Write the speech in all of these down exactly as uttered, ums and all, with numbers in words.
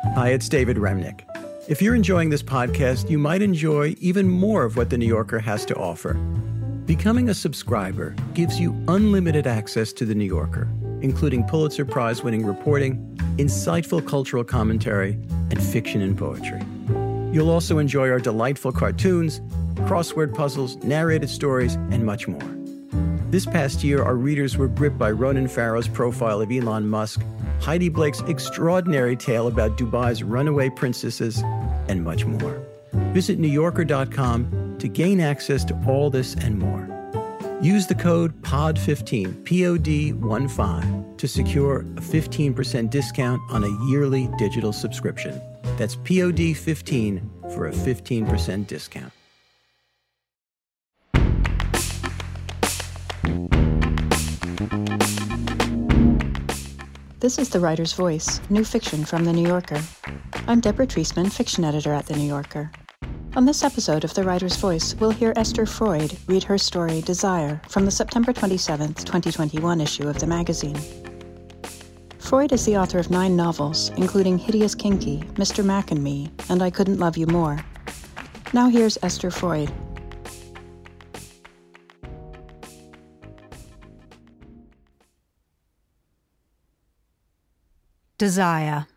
Hi, it's David Remnick. If you're enjoying this podcast, you might enjoy even more of what The New Yorker has to offer. Becoming a subscriber gives you unlimited access to The New Yorker, including Pulitzer Prize-winning reporting, insightful cultural commentary, and fiction and poetry. You'll also enjoy our delightful cartoons, crossword puzzles, narrated stories, and much more. This past year, our readers were gripped by Ronan Farrow's profile of Elon Musk, Heidi Blake's extraordinary tale about Dubai's runaway princesses, and much more. Visit New Yorker dot com to gain access to all this and more. Use the code P O D fifteen, P O D fifteen, to secure a fifteen percent discount on a yearly digital subscription. That's P O D fifteen for a fifteen percent discount. This is The Writer's Voice, new fiction from The New Yorker. I'm Deborah Treisman, fiction editor at The New Yorker. On this episode of The Writer's Voice, we'll hear Esther Freud read her story Desire from the September twenty-seventh, twenty twenty-one issue of the magazine. Freud is the author of nine novels, including Hideous Kinky, Mister Mac and Me, and I Couldn't Love You More. Now here's Esther Freud. Desire.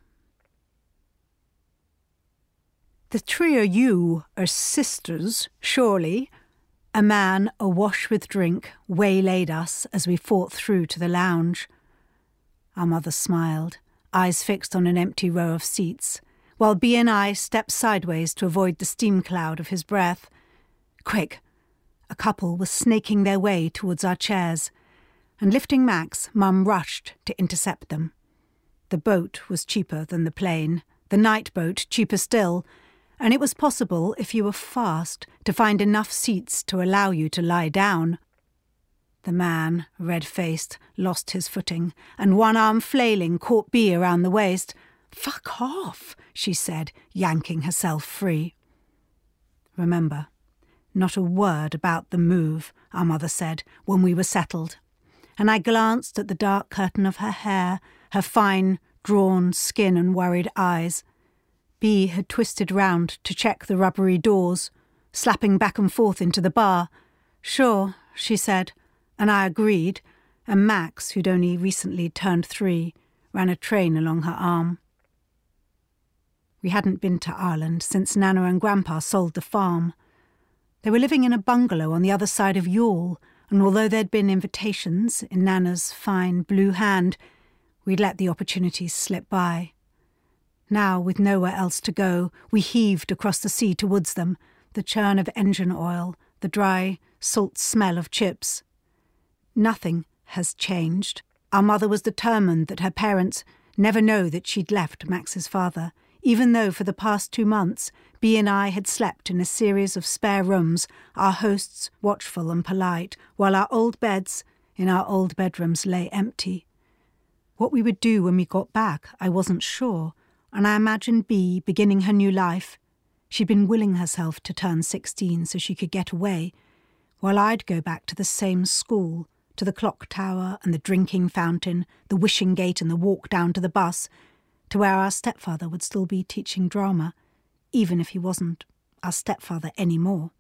The three of you are sisters, surely. A man awash with drink waylaid us as we fought through to the lounge. Our mother smiled, eyes fixed on an empty row of seats, while B and I stepped sideways to avoid the steam cloud of his breath. Quick! A couple was snaking their way towards our chairs, and lifting Max, Mum rushed to intercept them. The boat was cheaper than the plane, the night boat cheaper still, and it was possible, if you were fast, to find enough seats to allow you to lie down. The man, red-faced, lost his footing, and one arm flailing caught Bea around the waist. "Fuck off," she said, yanking herself free. "Remember, not a word about the move," our mother said, when we were settled. And I glanced at the dark curtain of her hair, her fine, drawn skin and worried eyes. Bea had twisted round to check the rubbery doors, slapping back and forth into the bar. "Sure," she said, and I agreed, and Max, who'd only recently turned three, ran a train along her arm. We hadn't been to Ireland since Nana and Grandpa sold the farm. They were living in a bungalow on the other side of Youghal, and although there'd been invitations in Nana's fine blue hand, we'd let the opportunities slip by. Now, with nowhere else to go, we heaved across the sea towards them, the churn of engine oil, the dry, salt smell of chips. Nothing has changed. Our mother was determined that her parents never know that she'd left Max's father, even though for the past two months Bea and I had slept in a series of spare rooms, our hosts watchful and polite, while our old beds in our old bedrooms lay empty. What we would do when we got back, I wasn't sure, and I imagined Bea beginning her new life. She'd been willing herself to turn sixteen so she could get away, while I'd go back to the same school, to the clock tower and the drinking fountain, the wishing gate and the walk down to the bus, to where our stepfather would still be teaching drama, even if he wasn't our stepfather anymore.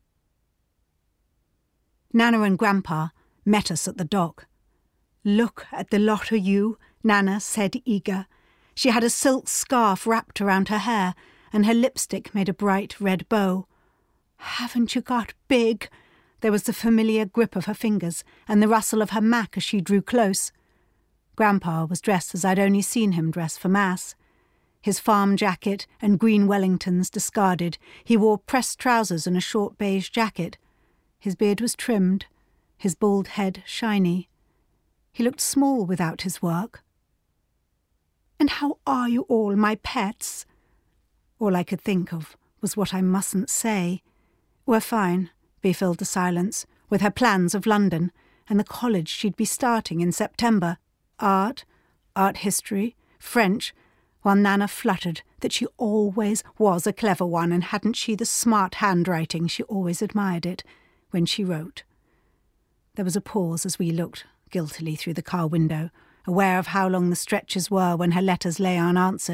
Nana and Grandpa met us at the dock. "Look at the lot of you," Nana said, eager. She had a silk scarf wrapped around her hair, and her lipstick made a bright red bow. "Haven't you got big?" There was the familiar grip of her fingers and the rustle of her mac as she drew close. Grandpa was dressed as I'd only seen him dress for Mass. His farm jacket and green Wellingtons discarded, he wore pressed trousers and a short beige jacket. His beard was trimmed, his bald head shiny. He looked small without his work. "And how are you all, my pets?" All I could think of was what I mustn't say. "We're fine," Bea filled the silence, with her plans of London and the college she'd be starting in September. Art, art history, French, while Nana fluttered that she always was a clever one, and hadn't she the smart handwriting, she always admired it, when she wrote. There was a pause as we looked guiltily through the car window, aware of how long the stretches were when her letters lay unanswered,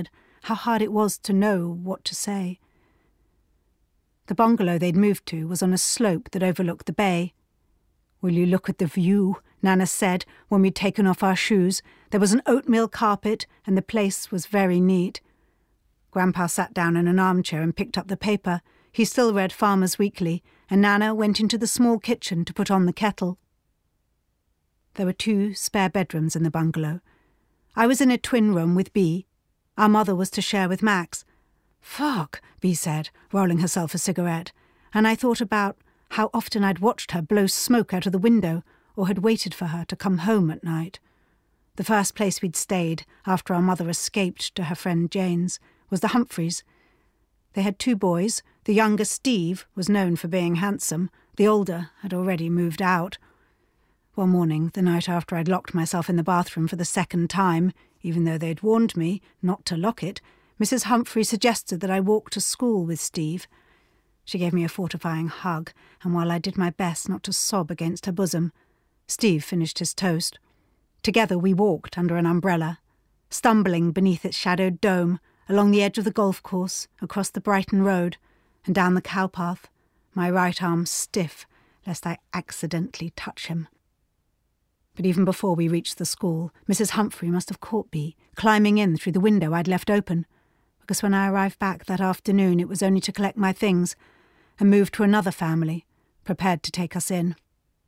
how hard it was to know what to say. The bungalow they'd moved to was on a slope that overlooked the bay. "Will you look at the view?" Nana said when we'd taken off our shoes. There was an oatmeal carpet and the place was very neat. Grandpa sat down in an armchair and picked up the paper. He still read Farmer's Weekly, and Nana went into the small kitchen to put on the kettle. There were two spare bedrooms in the bungalow. I was in a twin room with Bea. Our mother was to share with Max. "Fuck," Bea said, rolling herself a cigarette, and I thought about how often I'd watched her blow smoke out of the window or had waited for her to come home at night. The first place we'd stayed after our mother escaped to her friend Jane's was the Humphreys. They had two boys. The younger, Steve, was known for being handsome. The older had already moved out. One morning, the night after I'd locked myself in the bathroom for the second time, even though they'd warned me not to lock it, Missus Humphrey suggested that I walk to school with Steve. She gave me a fortifying hug, and while I did my best not to sob against her bosom, Steve finished his toast. Together we walked under an umbrella, stumbling beneath its shadowed dome, along the edge of the golf course, across the Brighton Road, and down the cowpath, my right arm stiff, lest I accidentally touch him. But even before we reached the school, Missus Humphrey must have caught Bea, climbing in through the window I'd left open, because when I arrived back that afternoon it was only to collect my things and move to another family, prepared to take us in.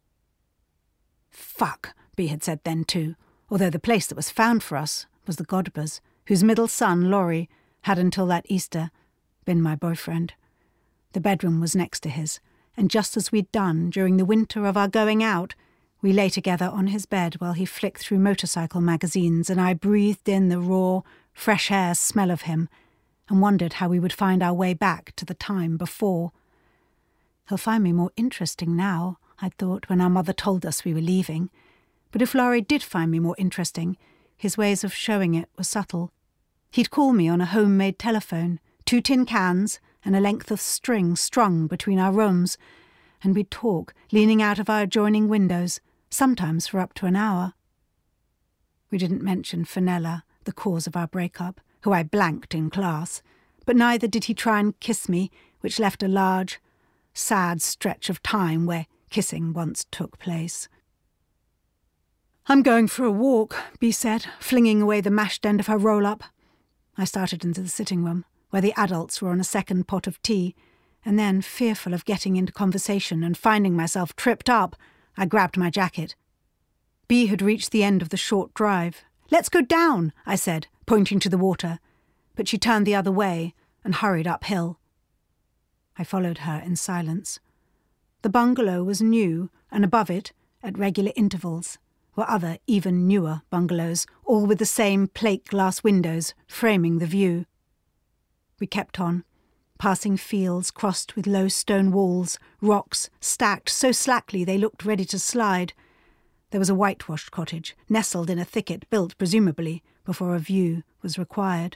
"Fuck," Bea had said then too, although the place that was found for us was the Godbers, whose middle son, Laurie, had until that Easter been my boyfriend. The bedroom was next to his, and just as we'd done during the winter of our going out, we lay together on his bed while he flicked through motorcycle magazines and I breathed in the raw, fresh air smell of him and wondered how we would find our way back to the time before. He'll find me more interesting now, I thought, when our mother told us we were leaving. But if Laurie did find me more interesting, his ways of showing it were subtle. He'd call me on a homemade telephone, two tin cans and a length of string strung between our rooms, and we'd talk, leaning out of our adjoining windows, sometimes for up to an hour. We didn't mention Fenella, the cause of our breakup, who I blanked in class, but neither did he try and kiss me, which left a large, sad stretch of time where kissing once took place. "I'm going for a walk," Bea said, flinging away the mashed end of her roll-up. I started into the sitting room, where the adults were on a second pot of tea, and then, fearful of getting into conversation and finding myself tripped up, I grabbed my jacket. Bea had reached the end of the short drive. "Let's go down," I said, pointing to the water, but she turned the other way and hurried uphill. I followed her in silence. The bungalow was new, and above it, at regular intervals, were other, even newer bungalows, all with the same plate-glass windows framing the view. We kept on, passing fields crossed with low stone walls, rocks stacked so slackly they looked ready to slide. There was a whitewashed cottage, nestled in a thicket built, presumably, before a view was required.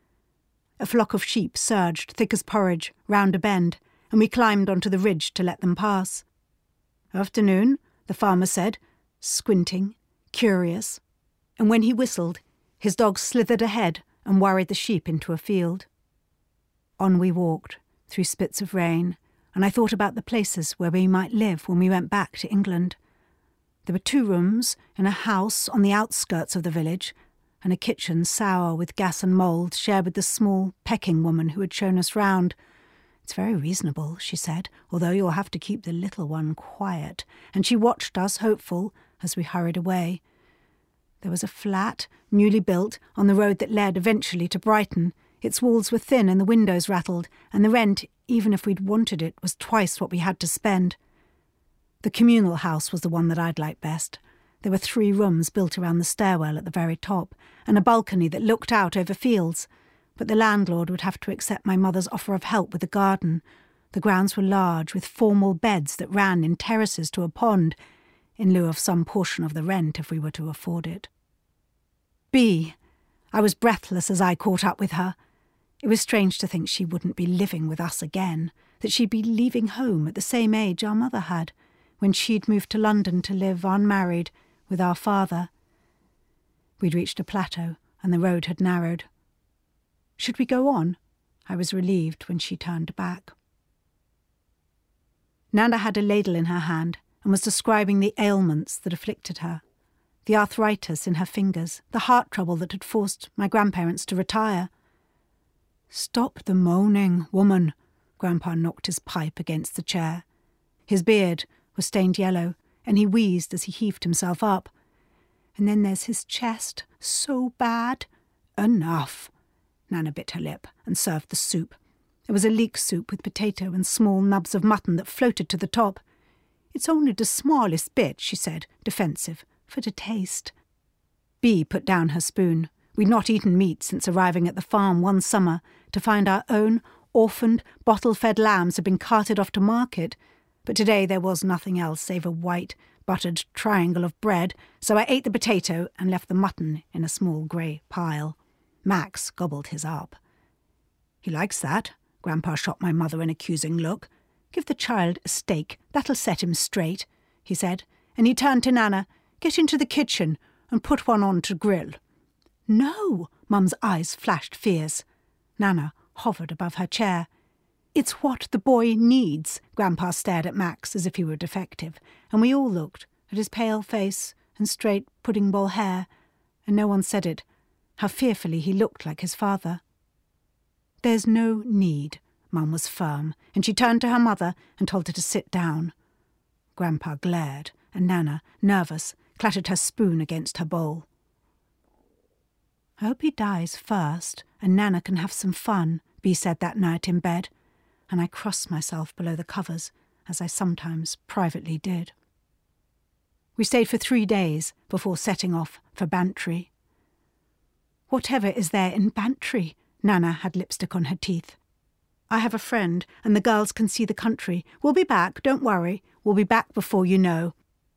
A flock of sheep surged, thick as porridge, round a bend, and we climbed onto the ridge to let them pass. "Afternoon," the farmer said, squinting, curious, and when he whistled, his dog slithered ahead and worried the sheep into a field. On we walked, through spits of rain, and I thought about the places where we might live when we went back to England. There were two rooms in a house on the outskirts of the village, and a kitchen sour with gas and mould shared with the small pecking woman who had shown us round. "It's very reasonable," she said, "although you'll have to keep the little one quiet," and she watched us, hopeful, as we hurried away. There was a flat, newly built, on the road that led eventually to Brighton. Its walls were thin and the windows rattled, and the rent, even if we'd wanted it, was twice what we had to spend. The communal house was the one that I'd liked best. There were three rooms built around the stairwell at the very top, and a balcony that looked out over fields, but the landlord would have to accept my mother's offer of help with the garden. The grounds were large, with formal beds that ran in terraces to a pond, in lieu of some portion of the rent if we were to afford it. Bea. I was breathless as I caught up with her. It was strange to think she wouldn't be living with us again, that she'd be leaving home at the same age our mother had, when she'd moved to London to live unmarried with our father. We'd reached a plateau, and the road had narrowed. Should we go on? I was relieved when she turned back. Nana had a ladle in her hand and was describing the ailments that afflicted her. The arthritis in her fingers, the heart trouble that had forced my grandparents to retire. "Stop the moaning, woman," Grandpa knocked his pipe against the chair. His beard was stained yellow, and he wheezed as he heaved himself up. "And then there's his chest, so bad." "Enough." Nana bit her lip and served the soup. It was a leek soup with potato and small nubs of mutton that floated to the top. "It's only the smallest bit," she said, defensive, "for the taste." Bee put down her spoon. We'd not eaten meat since arriving at the farm one summer to find our own orphaned, bottle-fed lambs had been carted off to market, but today there was nothing else save a white, buttered triangle of bread, so I ate the potato and left the mutton in a small grey pile. Max gobbled his up. "He likes that." Grandpa shot my mother an accusing look. "Give the child a steak, that'll set him straight," he said, and he turned to Nana. "Get into the kitchen and put one on to grill." "No!" Mum's eyes flashed fierce. Nana hovered above her chair. "It's what the boy needs." Grandpa stared at Max as if he were defective, and we all looked at his pale face and straight pudding bowl hair, and no one said it, how fearfully he looked like his father. "There's no need." Mum was firm, and she turned to her mother and told her to sit down. Grandpa glared, and Nana, nervous, clattered her spoon against her bowl. "I hope he dies first, and Nana can have some fun," Bee said that night in bed, and I crossed myself below the covers, as I sometimes privately did. We stayed for three days before setting off for Bantry. "Whatever is there in Bantry?" Nana had lipstick on her teeth. "I have a friend, and the girls can see the country. We'll be back, don't worry. We'll be back before you know."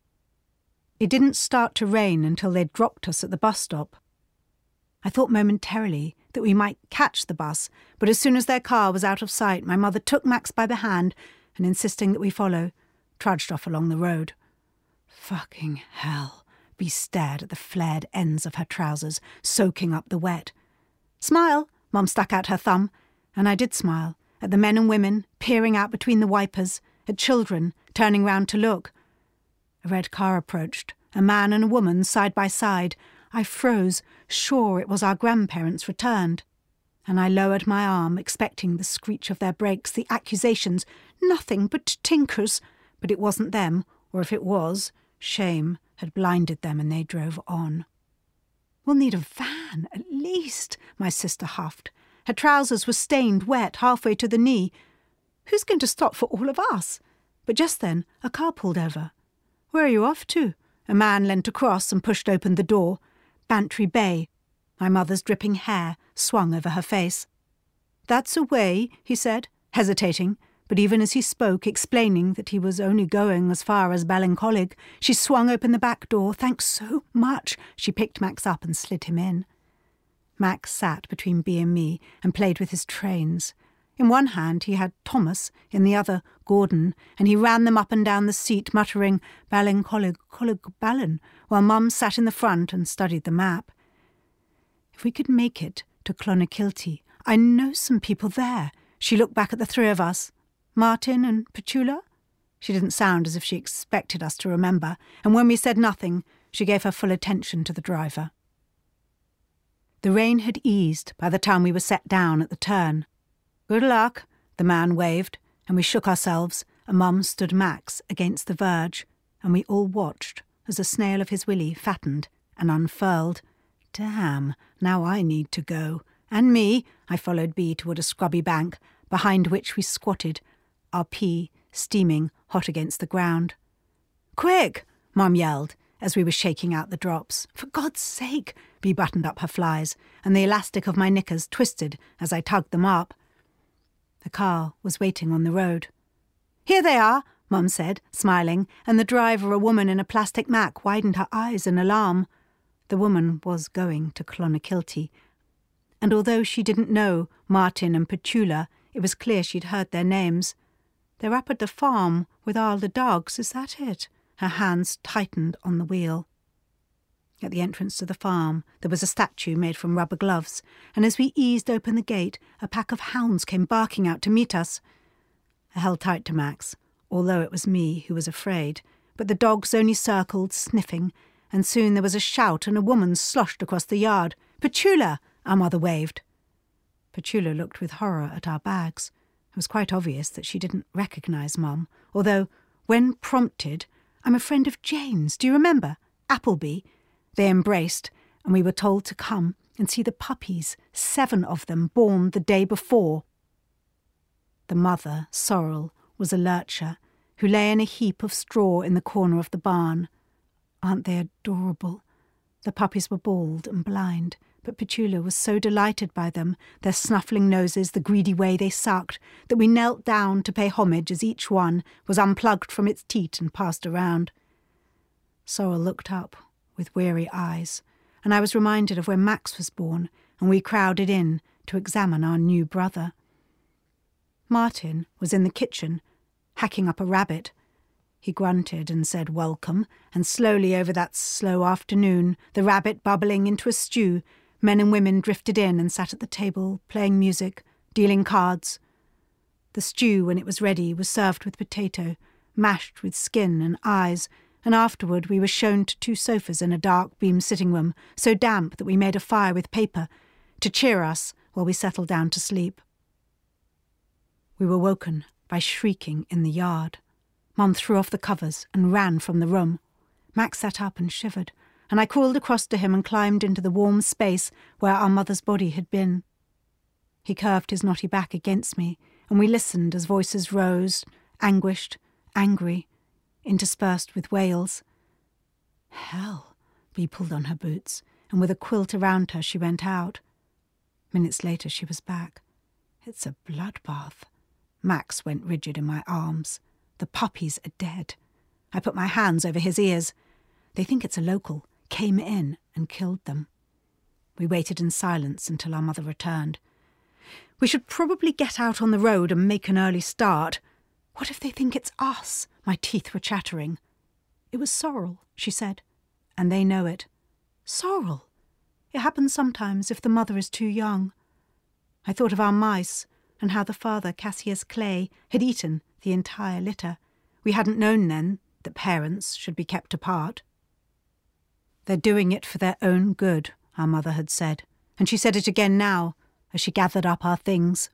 It didn't start to rain until they'd dropped us at the bus stop. I thought momentarily that we might catch the bus, but as soon as their car was out of sight, my mother took Max by the hand and, insisting that we follow, trudged off along the road. Fucking hell. Bee stared at the flared ends of her trousers, soaking up the wet. "Smile!" Mum stuck out her thumb, and I did smile, at the men and women peering out between the wipers, at children turning round to look. A red car approached, a man and a woman side by side. I froze, sure it was our grandparents returned, and I lowered my arm, expecting the screech of their brakes, the accusations, "Nothing but tinkers," but it wasn't them, or if it was, shame had blinded them and they drove on. "We'll need a van, at least," my sister huffed. Her trousers were stained wet halfway to the knee. "Who's going to stop for all of us?" But just then a car pulled over. "Where are you off to?" A man leant across and pushed open the door. Bantry Bay. My mother's dripping hair swung over her face. "That's away," he said, hesitating, but even as he spoke, explaining that he was only going as far as Ballincollig, she swung open the back door. "Thanks so much." She picked Max up and slid him in. Max sat between Bee and me and played with his trains. In one hand he had Thomas, in the other Gordon, and he ran them up and down the seat, muttering "Ballincollig, Collig, Ballin," while Mum sat in the front and studied the map. "If we could make it to Clonakilty, I know some people there." She looked back at the three of us. "Martin and Petula?" She didn't sound as if she expected us to remember, and when we said nothing, she gave her full attention to the driver. The rain had eased by the time we were set down at the turn. "Good luck," the man waved, and we shook ourselves, and Mum stood Max against the verge, and we all watched as a snail of his willy fattened and unfurled. Damn, now I need to go. And me. I followed Bee toward a scrubby bank, behind which we squatted, our pee steaming hot against the ground. "Quick!" Mum yelled, as we were shaking out the drops. "For God's sake!" Bee buttoned up her flies, and the elastic of my knickers twisted as I tugged them up. The car was waiting on the road. "Here they are," Mum said, smiling, and the driver, a woman in a plastic mac, widened her eyes in alarm. The woman was going to Clonakilty, and although she didn't know Martin and Petula, it was clear she'd heard their names. "They're up at the farm with all the dogs, is that it?" Her hands tightened on the wheel. At the entrance to the farm, there was a statue made from rubber gloves, and as we eased open the gate, a pack of hounds came barking out to meet us. I held tight to Max, although it was me who was afraid, but the dogs only circled, sniffing, and soon there was a shout and a woman sloshed across the yard. "Petula!" our mother waved. Petula looked with horror at our bags. It was quite obvious that she didn't recognise Mum, although, when prompted, "I'm a friend of Jane's, do you remember? Appleby." They embraced, and we were told to come and see the puppies, seven of them born the day before. The mother, Sorrel, was a lurcher, who lay in a heap of straw in the corner of the barn. Aren't they adorable? The puppies were bald and blind, but Petula was so delighted by them, their snuffling noses, the greedy way they sucked, that we knelt down to pay homage as each one was unplugged from its teat and passed around. Sorrel looked up with weary eyes, and I was reminded of when Max was born, and we crowded in to examine our new brother. Martin was in the kitchen, hacking up a rabbit. He grunted and said welcome, and slowly over that slow afternoon, the rabbit bubbling into a stew, men and women drifted in and sat at the table, playing music, dealing cards. The stew, when it was ready, was served with potato, mashed with skin and eyes, and afterward we were shown to two sofas in a dark beam sitting room, so damp that we made a fire with paper, to cheer us while we settled down to sleep. We were woken by shrieking in the yard. Mum threw off the covers and ran from the room. Max sat up and shivered, and I crawled across to him and climbed into the warm space where our mother's body had been. He curved his knotty back against me, and we listened as voices rose, anguished, angry, interspersed with wails. Hell! Bea pulled on her boots, and with a quilt around her she went out. Minutes later she was back. It's a bloodbath. Max went rigid in my arms. The puppies are dead. I put my hands over his ears. They think it's a local, came in and killed them. We waited in silence until our mother returned. We should probably get out on the road and make an early start. What if they think it's us? My teeth were chattering. It was Sorrel, she said, and they know it. Sorrel! It happens sometimes if the mother is too young. I thought of our mice and how the father, Cassius Clay, had eaten the entire litter. We hadn't known then that parents should be kept apart. They're doing it for their own good, our mother had said, and she said it again now as she gathered up our things.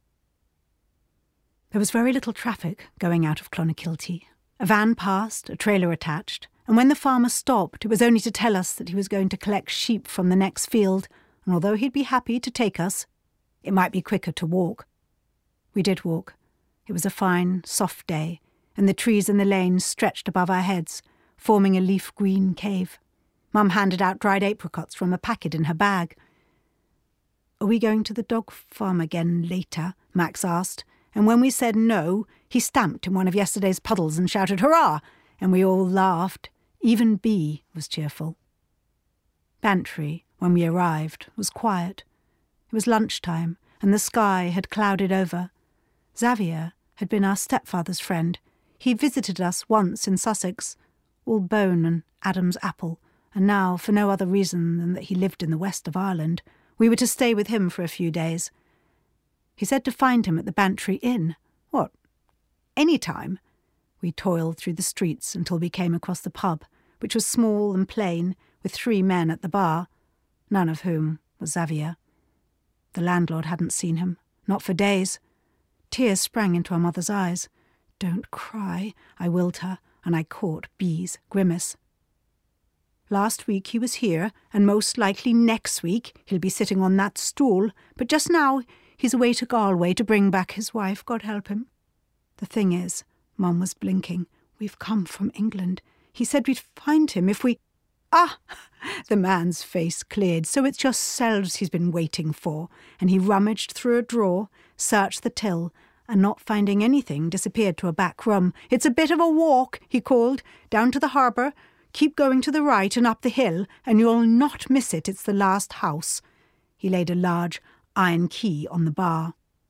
There was very little traffic going out of Clonakilty. A van passed, a trailer attached, and when the farmer stopped, it was only to tell us that he was going to collect sheep from the next field, and although he'd be happy to take us, it might be quicker to walk. We did walk. It was a fine, soft day, and the trees in the lane stretched above our heads, forming a leaf-green cave. Mum handed out dried apricots from a packet in her bag. "Are we going to the dog farm again later?" Max asked, and when we said no, he stamped in one of yesterday's puddles and shouted hurrah, and we all laughed. Even Bea was cheerful. Bantry, when we arrived, was quiet. It was lunchtime, and the sky had clouded over. Xavier had been our stepfather's friend. He visited us once in Sussex, all bone and Adam's apple, and now, for no other reason than that he lived in the west of Ireland, we were to stay with him for a few days. He said to find him at the Bantry Inn. What? Any time? We toiled through the streets until we came across the pub, which was small and plain, with three men at the bar, none of whom was Xavier. The landlord hadn't seen him, not for days. Tears sprang into our mother's eyes. "Don't cry," I willed her, and I caught Bea's grimace. "Last week he was here, and most likely next week he'll be sitting on that stool, but just now he's away to Galway to bring back his wife, God help him. The thing is," Mum was blinking, "we've come from England. He said we'd find him if we—" "Ah!" The man's face cleared. "So it's yourselves he's been waiting for," and he rummaged through a drawer, searched the till, and not finding anything, disappeared to a back room. "It's a bit of a walk," he called, "down to the harbour. Keep going to the right and up the hill, and you'll not miss it. It's the last house." He laid a large iron key on the bar.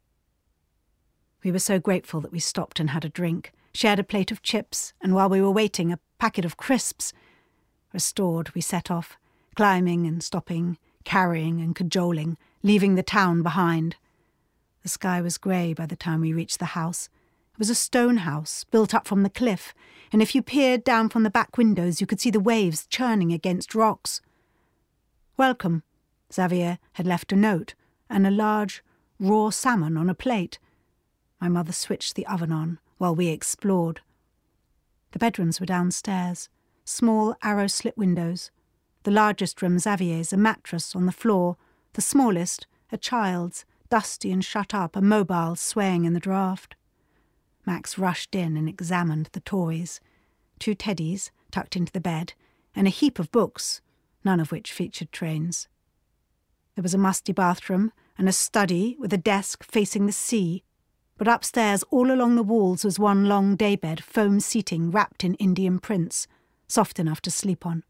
We were so grateful that we stopped and had a drink, shared a plate of chips, and while we were waiting, a packet of crisps. Restored, we set off, climbing and stopping, carrying and cajoling, leaving the town behind. The sky was grey by the time we reached the house. It was a stone house, built up from the cliff, and if you peered down from the back windows you could see the waves churning against rocks. "Welcome," Xavier had left a note, and a large, raw salmon on a plate. My mother switched the oven on while we explored. The bedrooms were downstairs, small arrow-slit windows. The largest room, Xavier's, a mattress on the floor. The smallest, a child's, dusty and shut up, a mobile swaying in the draught. Max rushed in and examined the toys. Two teddies tucked into the bed, and a heap of books, none of which featured trains. There was a musty bathroom and a study with a desk facing the sea, but upstairs all along the walls was one long daybed, foam seating wrapped in Indian prints, soft enough to sleep on.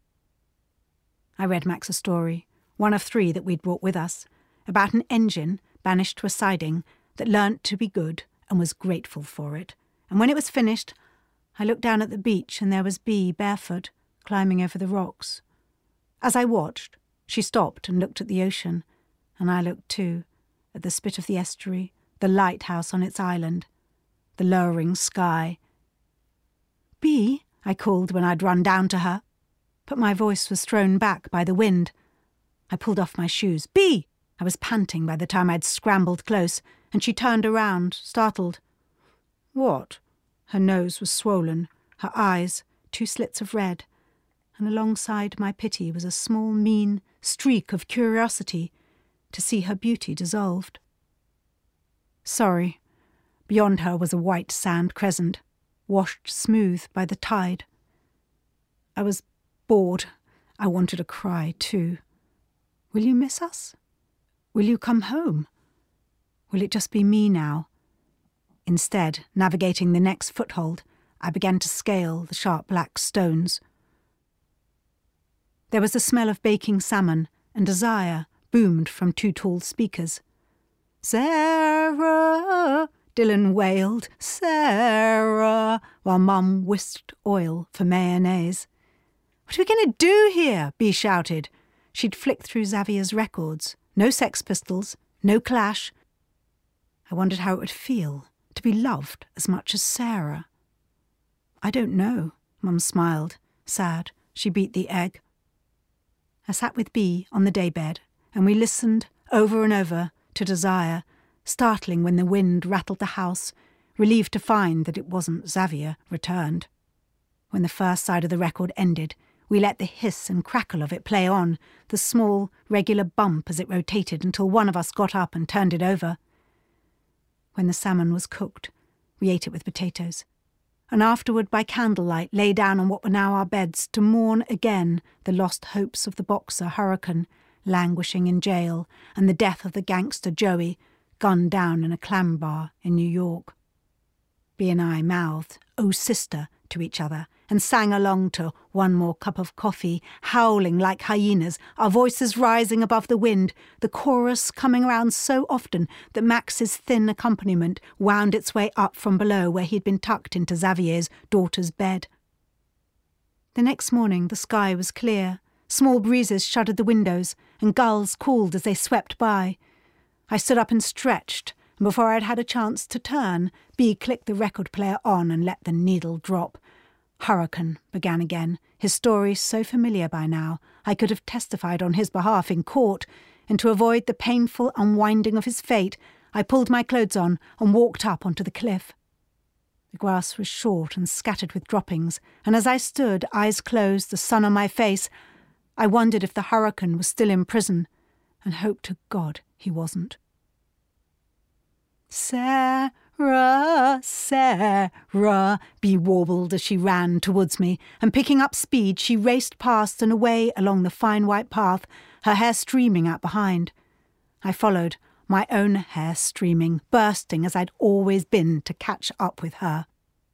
I read Max a story, one of three that we'd brought with us, about an engine banished to a siding that learnt to be good and was grateful for it. And when it was finished, I looked down at the beach and there was Bee barefoot, climbing over the rocks. As I watched, she stopped and looked at the ocean, and I looked too, at the spit of the estuary, the lighthouse on its island, the lowering sky. "Bee," I called when I'd run down to her, but my voice was thrown back by the wind. I pulled off my shoes. "Bee!" I was panting by the time I'd scrambled close, and she turned around, startled. "What?" Her nose was swollen, her eyes, two slits of red, and alongside my pity was a small, mean streak of curiosity to see her beauty dissolved. "Sorry." Beyond her was a white sand crescent, washed smooth by the tide. I was bored. I wanted to cry, too. "Will you miss us? Will you come home? Will it just be me now?" Instead, navigating the next foothold, I began to scale the sharp black stones. There was the smell of baking salmon, and desire boomed from two tall speakers. "Sarah!" Dylan wailed, "Sarah!" while Mum whisked oil for mayonnaise. "What are we going to do here?" Bee shouted. She'd flicked through Xavier's records. No Sex Pistols, no Clash. I wondered how it would feel to be loved as much as Sarah. "I don't know," Mum smiled, sad. She beat the egg. I sat with Bee on the daybed, and we listened over and over to Desire, startling when the wind rattled the house, relieved to find that it wasn't Xavier returned. When the first side of the record ended, we let the hiss and crackle of it play on, the small, regular bump as it rotated until one of us got up and turned it over. When the salmon was cooked, we ate it with potatoes, and afterward by candlelight lay down on what were now our beds to mourn again the lost hopes of the boxer Hurricane, languishing in jail, and the death of the gangster Joey, gunned down in a clam bar in New York. Bee and I mouthed, "Oh, sister," to each other, and sang along to One More Cup of Coffee, howling like hyenas, our voices rising above the wind, the chorus coming around so often that Max's thin accompaniment wound its way up from below where he'd been tucked into Xavier's daughter's bed. The next morning the sky was clear, small breezes shuddered the windows, and gulls called as they swept by. I stood up and stretched, and before I'd had a chance to turn, Bee clicked the record player on and let the needle drop. Hurricane began again, his story so familiar by now I could have testified on his behalf in court, and to avoid the painful unwinding of his fate, I pulled my clothes on and walked up onto the cliff. The grass was short and scattered with droppings, and as I stood, eyes closed, the sun on my face, I wondered if the hurricane was still in prison, and hoped to God he wasn't. "Sarah, Sarah," Bee warbled as she ran towards me, and picking up speed she raced past and away along the fine white path, her hair streaming out behind. I followed, my own hair streaming, bursting as I'd always been to catch up with her.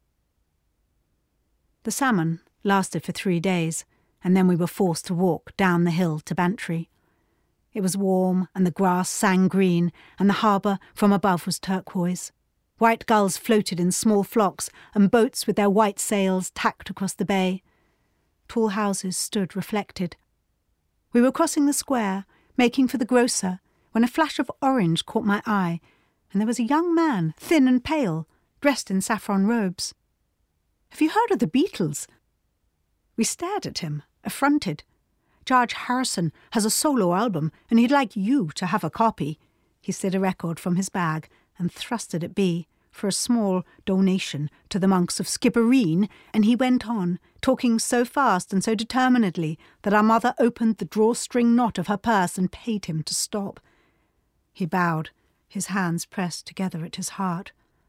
The salmon lasted for three days, and then we were forced to walk down the hill to Bantry. It was warm, and the grass sang green, and the harbour from above was turquoise. White gulls floated in small flocks, and boats with their white sails tacked across the bay. Tall houses stood reflected. We were crossing the square, making for the grocer, when a flash of orange caught my eye, and there was a young man, thin and pale, dressed in saffron robes. "Have you heard of the Beatles?" We stared at him, affronted. "George Harrison has a solo album, and he'd like you to have a copy." He slid a record from his bag and thrust it at Bea for a small donation to the monks of Skibbereen, and he went on, talking so fast and so determinedly that our mother opened the drawstring knot of her purse and paid him to stop. He bowed, his hands pressed together at his heart.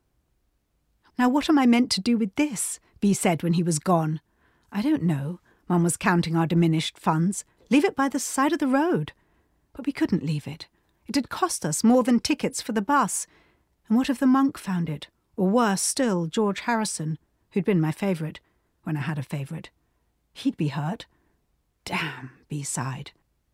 "Now what am I meant to do with this?" Bea said when he was gone. "I don't know." Mum was counting our diminished funds. "Leave it by the side of the road." But we couldn't leave it. It had cost us more than tickets for the bus. And what if the monk found it? Or worse still, George Harrison, who'd been my favourite, when I had a favourite. He'd be hurt. Damn, Bea sighed.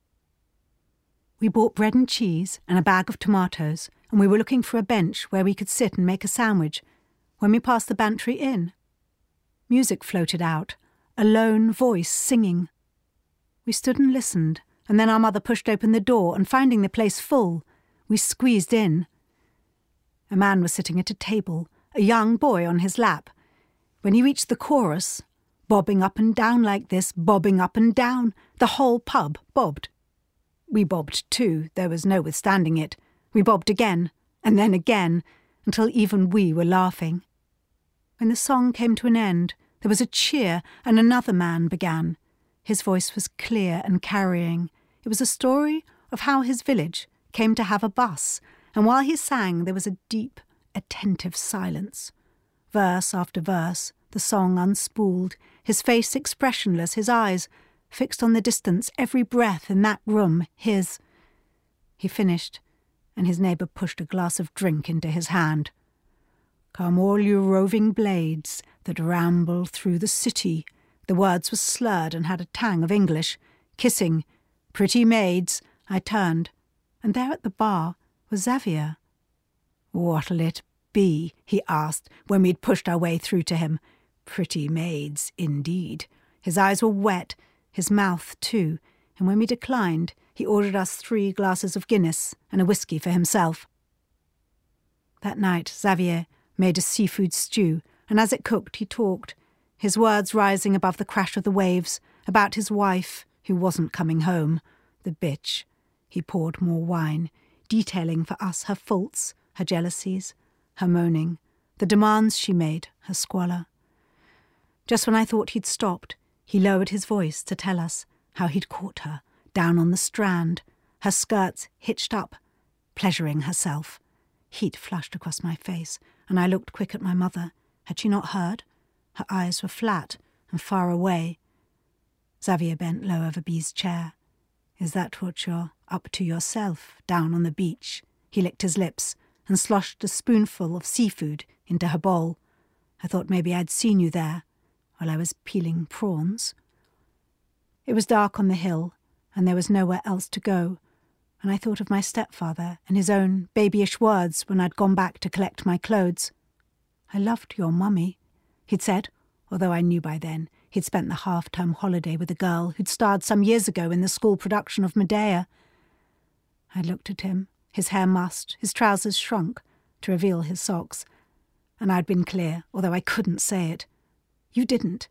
We bought bread and cheese and a bag of tomatoes, and we were looking for a bench where we could sit and make a sandwich when we passed the Bantry Inn. Music floated out, a lone voice singing. We stood and listened, and then our mother pushed open the door, and finding the place full, we squeezed in. A man was sitting at a table, a young boy on his lap. When he reached the chorus, bobbing up and down like this, bobbing up and down, the whole pub bobbed. We bobbed too, there was no withstanding it. We bobbed again, and then again, until even we were laughing. When the song came to an end, there was a cheer, and another man began. His voice was clear and carrying. It was a story of how his village came to have a bus, and while he sang there was a deep, attentive silence. Verse after verse, the song unspooled, his face expressionless, his eyes fixed on the distance, every breath in that room his. He finished, and his neighbour pushed a glass of drink into his hand. "Come all you roving blades that ramble through the city." The words were slurred and had a tang of English. "Kissing, pretty maids." I turned, and there at the bar was Xavier. "What'll it be?" he asked when we'd pushed our way through to him. Pretty maids, indeed. His eyes were wet, his mouth too, and when we declined, he ordered us three glasses of Guinness and a whisky for himself. That night, Xavier made a seafood stew, and as it cooked, he talked, his words rising above the crash of the waves, about his wife, who wasn't coming home. The bitch. He poured more wine, detailing for us her faults, her jealousies, her moaning, the demands she made, her squalor. Just when I thought he'd stopped, he lowered his voice to tell us how he'd caught her, down on the strand, her skirts hitched up, pleasuring herself. Heat flushed across my face, and I looked quick at my mother. Had she not heard? Her eyes were flat and far away. Xavier bent low over Bea's chair. "Is that what you're up to yourself, down on the beach?" He licked his lips and sloshed a spoonful of seafood into her bowl. "I thought maybe I'd seen you there while I was peeling prawns." It was dark on the hill, and there was nowhere else to go, and I thought of my stepfather and his own babyish words when I'd gone back to collect my clothes. "I loved your mummy," he'd said, although I knew by then he'd spent the half-term holiday with a girl who'd starred some years ago in the school production of Medea. I looked at him, his hair mussed, his trousers shrunk to reveal his socks, and I'd been clear, although I couldn't say it. "You didn't."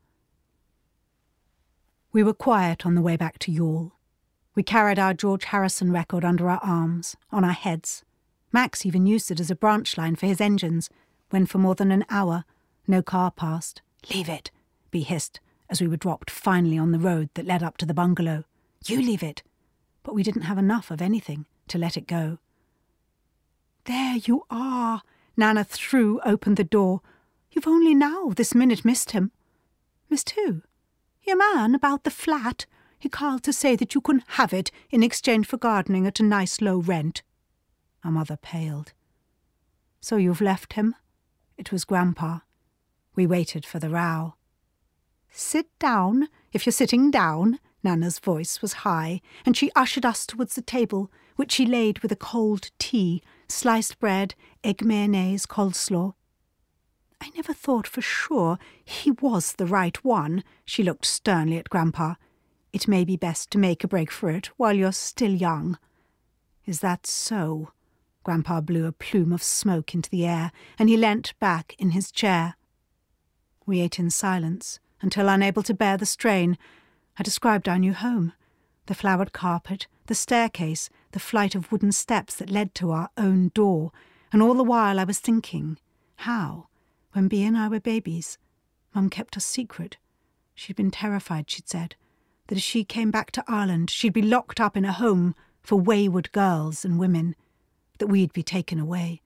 We were quiet on the way back to Youghal. We carried our George Harrison record under our arms, on our heads. Max even used it as a branch line for his engines, when for more than an hour no car passed. "Leave it," Bea hissed, as we were dropped finally on the road that led up to the bungalow. "You leave it." But we didn't have enough of anything to let it go. "There you are!" Nana threw open the door. "You've only now this minute missed him." "Missed who?" "Your man about the flat. He called to say that you couldn't have it in exchange for gardening at a nice low rent." Our mother paled. "So you've left him?" It was Grandpa. We waited for the row. "Sit down, if you're sitting down." Nana's voice was high, and she ushered us towards the table, which she laid with a cold tea, sliced bread, egg mayonnaise, coleslaw. "I never thought for sure he was the right one." She looked sternly at Grandpa. it may be best to make a break for it while you're still young. Is that so? Grandpa blew a plume of smoke into the air, and he leant back in his chair. We ate in silence, until, unable to bear the strain, I described our new home, the flowered carpet, the staircase, the flight of wooden steps that led to our own door, and all the while I was thinking how, when Bea and I were babies, Mum kept us secret. She'd been terrified, she'd said, that if she came back to Ireland, she'd be locked up in a home for wayward girls and women, that we'd be taken away.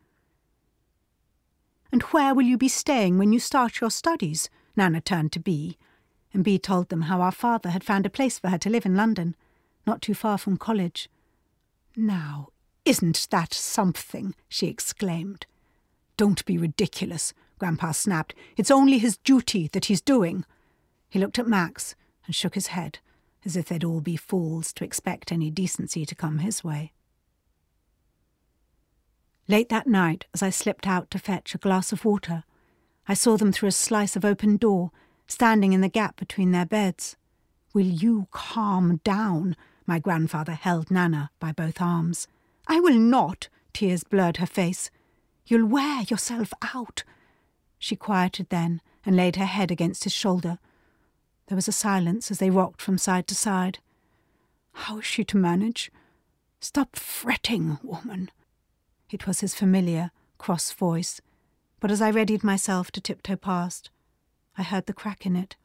"And where will you be staying when you start your studies?" Nana turned to Bea, and Bea told them how our father had found a place for her to live in London, not too far from college. "Now, isn't that something?" she exclaimed. "Don't be ridiculous," Grandpa snapped. "It's only his duty that he's doing." He looked at Max and shook his head, as if they'd all be fools to expect any decency to come his way. Late that night, as I slipped out to fetch a glass of water, I saw them through a slice of open door, standing in the gap between their beds. "Will you calm down?" My grandfather held Nana by both arms. "I will not," tears blurred her face. "You'll wear yourself out." She quieted then and laid her head against his shoulder. There was a silence as they rocked from side to side. "How is she to manage?" "Stop fretting, woman." It was his familiar, cross voice, but as I readied myself to tiptoe past, I heard the crack in it.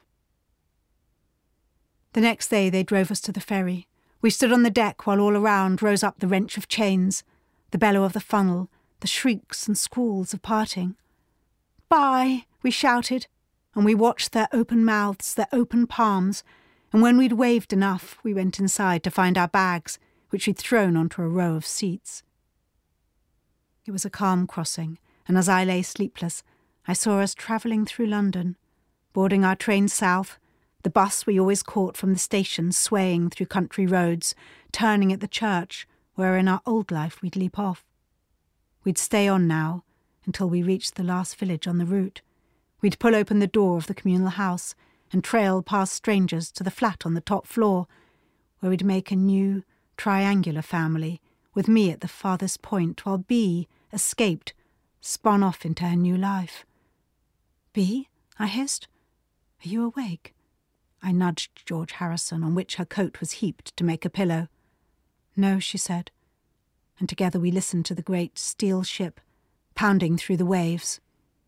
The next day they drove us to the ferry. We stood on the deck while all around rose up the wrench of chains, the bellow of the funnel, the shrieks and squalls of parting. "Bye," we shouted, and we watched their open mouths, their open palms, and when we'd waved enough, we went inside to find our bags, which we'd thrown onto a row of seats. It was a calm crossing, and as I lay sleepless, I saw us travelling through London, boarding our train south, the bus we always caught from the station swaying through country roads, turning at the church, where in our old life we'd leap off. We'd stay on now, until we reached the last village on the route. We'd pull open the door of the communal house and trail past strangers to the flat on the top floor, where we'd make a new, triangular family, with me at the farthest point, while Bea, escaped, spun off into her new life. "Bea," I hissed, "are you awake?" I nudged George Harrison, on which her coat was heaped, to make a pillow. "No," she said, and together we listened to the great steel ship pounding through the waves.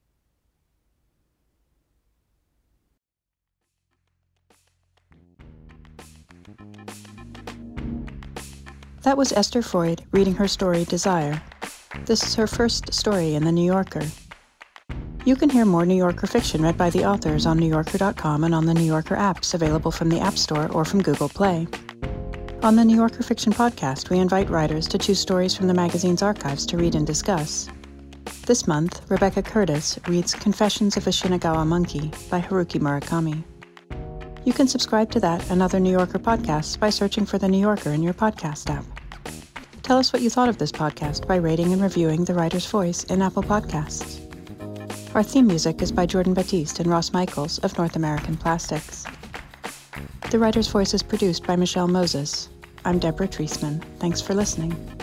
That was Esther Freud reading her story Desire. This is her first story in The New Yorker. You can hear more New Yorker fiction read by the authors on new yorker dot com and on the New Yorker apps available from the App Store or from Google Play. On the New Yorker Fiction Podcast, we invite writers to choose stories from the magazine's archives to read and discuss. This month, Rebecca Curtis reads Confessions of a Shinagawa Monkey by Haruki Murakami. You can subscribe to that and other New Yorker podcasts by searching for The New Yorker in your podcast app. Tell us what you thought of this podcast by rating and reviewing The Writer's Voice in Apple Podcasts. Our theme music is by Jordan Batiste and Ross Michaels of North American Plastics. The Writer's Voice is produced by Michelle Moses. I'm Deborah Treisman. Thanks for listening.